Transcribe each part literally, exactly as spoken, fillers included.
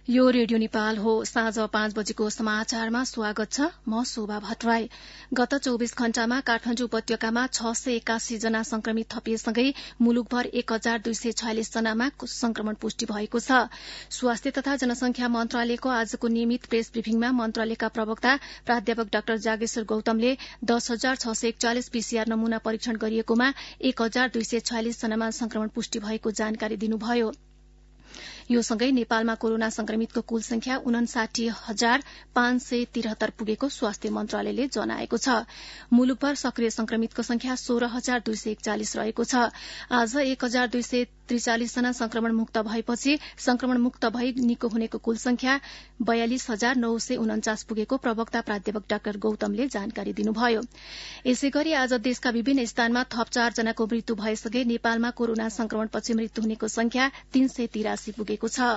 यो रेडियो नेपाल हो। साँझ पाँच बजेको समाचारमा स्वागत छ। म शोभा भट्टराई। गत चौविस घण्टामा काठमाडौँ उपत्यकामा छ सय एकासी जना संक्रमित थपिएसँगै मुलुकभर एक हजार दुई सय छयालिस जनामा संक्रमण पुष्टि भएको छ। स्वास्थ्य तथा जनसंख्या मन्त्रालयको आजको नियमित प्रेस ब्रिफिङमा मन्त्रालयका प्रवक्ता प्राध्यापक डाक्टर जागेश्वर गौतमले दस हजार छ सय एकचालिस पीसीआर नमूना परीक्षण गरिएकोमा एक हजार दुई सय छयालिस जनामा संक्रमण पुष्टि भएको जानकारी दिनुभयो। यो सँगै नेपालमा कोरोना संक्रमितको कुल संख्या उनासाठी हजार पाँच सय तिरहत्तर पुगेको स्वास्थ्य मन्त्रालयले जनाएको छ। मुलुकभर सक्रिय संक्रमितको संख्या सोह्र हजार दुई सय एकचालिस रहेको छ। आज एक हजार दुई सय त्रिचालिस जना संक्रमण मुक्त भएपछि संक्रमण मुक्त भई निको हुनेको कुल संख्या बयालिस हजार नौ सय उन्चास पुगेको प्रवक्ता प्राध्यापक डाक्टर गौतमले जानकारी दिनुभयो। यसै गरी आज देशका विभिन्न स्थानमा थप चार जनाको मृत्यु भएसँगै नेपालमा कोरोना संक्रमणपछि मृत्यु हुनेको संख्या तीन सय तिरासी पुगेको छ।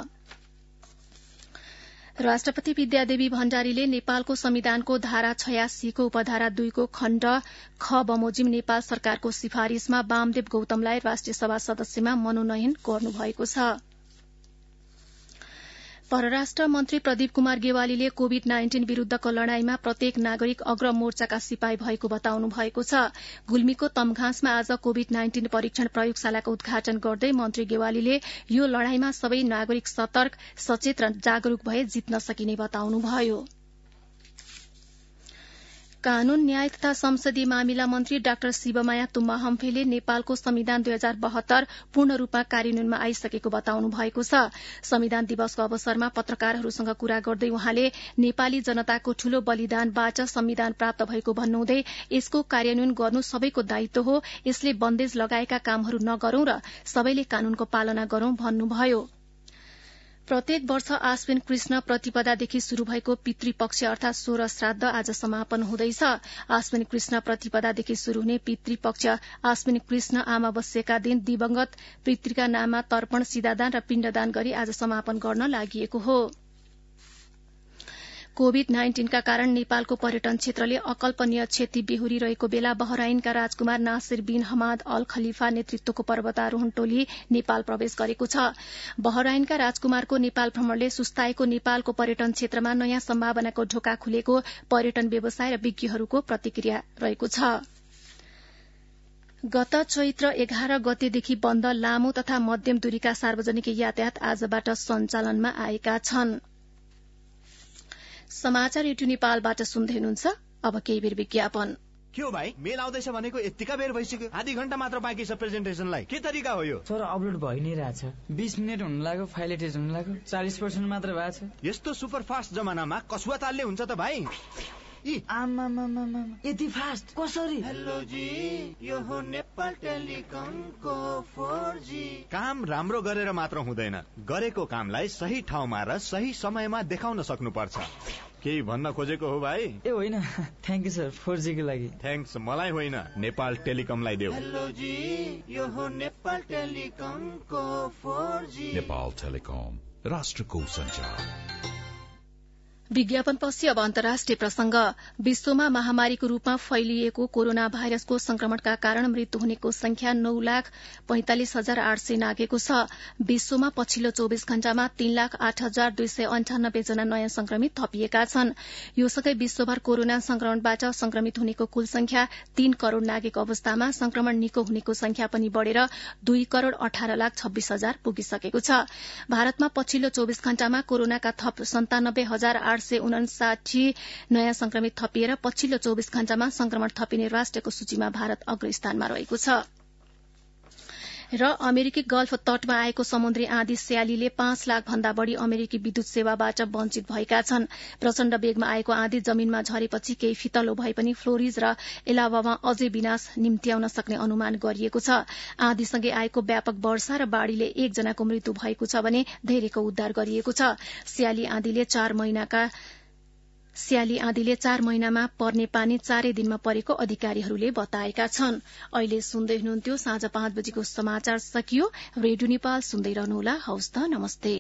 राष्ट्रपति विद्यादेवी भण्डारीले नेपालको संविधानको धारा छयासीको उपधारा दुईको खण्ड ख बमोजिम नेपाल सरकारको सिफारिशमा वामदेव गौतमलाई राष्ट्रिय सभा सदस्यमा मनोनयन गर्नुभएको छ। परराष्ट्र मन्त्री प्रदीप कुमार गेवालीले कोविड नाइन्टीन विरूद्धको लड़ाईमा प्रत्येक नागरिक अग्र मोर्चाका सिपाही भएको बताउनु भएको छ। गुल्मीको तमघाँसमा आज कोविड नाइन्टीन परीक्षण प्रयोगशालाको उद्घाटन गर्दै मन्त्री गेवालीले यो लड़ाईमा सबै नागरिक सतर्क, सचेत र जागरूक भए जित्न सकिने बताउनुभयो। कानून न्याय तथा संसदीय मामिला मन्त्री डाक्टर शिवमाया तुम्बा हम्फेले नेपालको संविधान दुई हजार बहत्तर पूर्ण रूपमा कार्यान्वयनमा आइसकेको बताउनु भएको छ। संविधान दिवसको अवसरमा पत्रकारहरूसँग कुरा गर्दै उहाँले नेपाली जनताको ठूलो बलिदानबाट संविधान प्राप्त भएको भन्नुहुँदै यसको कार्यान्वयन गर्नु सबैको दायित्व हो, यसले बन्देज लगाएका कामहरू नगरौं र सबैले कानूनको पालना गरौं भन्नुभयो। प्रत्येक वर्ष आश्विन कृष्ण प्रतिपदादेखि शुरू भएको पितृपक्ष अर्थात सोह्र श्राद्ध आज समापन हुँदैछ। आश्विन कृष्ण प्रतिपदादेखि शुरू हुने पितृपक्ष आश्विन कृष्ण अमावस्याका दिन दिवंगत पितृका नाममा तर्पण, सिधादान र पिण्डदान गरी आज समापन गर्न लागि हो। कोविड नाइन्टीनका कारण नेपालको पर्यटन क्षेत्रले अकल्पनीय क्षति बेहोरिरहेको बेला बहराइनका राजकुमार Nasir bin Hamad al Khalifa नेतृत्वको पर्वतारोहण टोली नेपाल प्रवेश गरेको छ। बहराइनका राजकुमारको नेपाल भ्रमणले सुस्ताएको नेपालको पर्यटन क्षेत्रमा नयाँ सम्भावनाको ढोका खुलेको पर्यटन व्यवसाय र विज्ञहरूको प्रतिक्रिया रहेको छ। गत चैत्र एघार गतेदेखि बन्द लामो तथा मध्यम दूरीका सार्वजनिक यातायात आजबाट सञ्चालनमा आएका छन्। समाचार रेडियो नेपालबाट सुन्दै हुनुहुन्छ। अब केही बेर विज्ञापन। के हो भाइ, मेल आउँदैछ भनेको यतिका बेर भइसक्यो? आधी घण्टा मात्र बाँकी छ प्रेजेन्टेसनलाई। के तरिका हो यो? सर अपलोड भइ नै रहेछ। बीस मिनेट हुन लाग्यो, फाइल एटेच हुन लाग्यो, चालीस पर्सेन्ट मात्र भएको छ। यस्तो सुपर फास्ट जमानामा कसुवा तालले हुन्छ त भाइ? यति फास्ट कसरी? हेलो जी, यो हो नेपाल टेलिकमको फोर जी। काम राम्रो गरेर मात्र हुँदैन, गरेको कामलाई सही ठाउँमा र सही समयमा देखाउन सक्नुपर्छ। केही भन्न खोजेको हो भाइ? ए होइन, thank you sir, four G को लागि। थ्याङ्क्स मलाई होइन, नेपाल टेलिकमलाई देऊ। हेलो जी, यो हो नेपाल टेलिकमको फोर जी। नेपाल टेलिकम, राष्ट्रको सञ्चार। विज्ञापनपछि अब अन्तर्राष्ट्रिय प्रसंग। विश्वमा महामारीको रूपमा फैलिएको कोरोना भाइरसको संक्रमणका कारण मृत्यु हुनेको संख्या नौ लाख पैंतालिस हजार आठ सय नागेको छ। विश्वमा पछिल्लो चौविस घण्टामा तीन लाख आठ हजार दुई सय अन्ठानब्बे जना नयाँ संक्रमित थपिएका छन्। यो सँगै विश्वभर कोरोना संक्रमणबाट संक्रमित हुनेको कुल संख्या तीन करोड़ नागेको अवस्थामा संक्रमण निको हुनेको संख्या पनि बढ़ेर दुई करोड़ अठार लाख छब्बीस हजार पुगिसकेको छ। भारतमा पछिल्लो चौविस घण्टामा कोरोनाका थप सन्तानब्बे हजार आठ सय उनासाठी नयाँ संक्रमित थपिएर पछिल्लो चौविस घण्टामा संक्रमण थपिने राष्ट्रको सूचीमा भारत अग्रस्थानमा रहेको छ। र अमेरिकी गल्फ तटमा आएको समुद्री आँधी स्यालीले पाँच लाख भन्दा बढ़ी अमेरिकी विद्युत सेवाबाट वञ्चित भएका छन्। प्रचण्ड वेगमा आएको आँधी जमीनमा झरेपछि केही फितलो भए पनि फ्लोरिज र एलाबामा अझै विनाश निम्त्याउन सक्ने अनुमान गरिएको छ। आँधीसँगै आएको व्यापक वर्षा र बाढ़ीले एकजनाको मृत्यु भएको छ भने धेरैको उद्धार गरिएको छ। स्याली आँधीले चार महिनाका स्याली आँधीले चार महिनामा पर्ने पानी चारै दिनमा परेको अधिकारीहरूले बताएका छन्। अहिले सुन्दै हुनुहुन्थ्यो साँझ पाँच बजेको समाचार सकियो। रेडियो नेपाल सुन्दै रहनुहोला। हवस् त, नमस्ते।